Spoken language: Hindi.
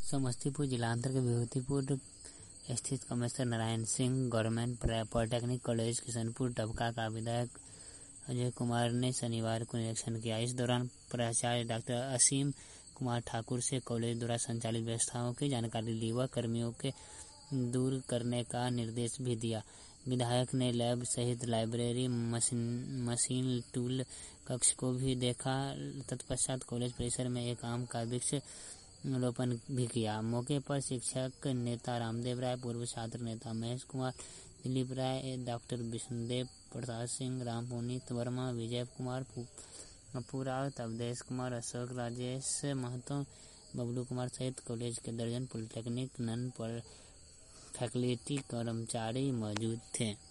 समस्तीपुर जिलांतर्गत विभूतिपुर स्थित Kameshwar Narayan Singh government polytechnic college Kishanpur Dabka का विधायक अजय कुमार ने शनिवार को निरीक्षण किया। इस दौरान प्राचार्य डॉक्टर असीम कुमार ठाकुर से कॉलेज द्वारा संचालित व्यवस्थाओं की जानकारी ली व कर्मियों के दूर करने का निर्देश भी दिया। विधायक ने लैब सहित लाइब्रेरी, मशीन टूल कक्ष को भी देखा। तत्पश्चात कॉलेज परिसर में एक आम का वृक्ष रोपण भी किया। मौके पर शिक्षक नेता रामदेव राय, पूर्व छात्र नेता महेश कुमार, दिलीप राय, डॉक्टर विष्णुदेव प्रसाद सिंह, राम पुनीत वर्मा, विजय कुमार, पप्पू रावत, अवधेश कुमार, अशोक राजेश महतो, बबलू कुमार सहित कॉलेज के दर्जन पॉलिटेक्निक नॉन फैकल्टी कर्मचारी मौजूद थे।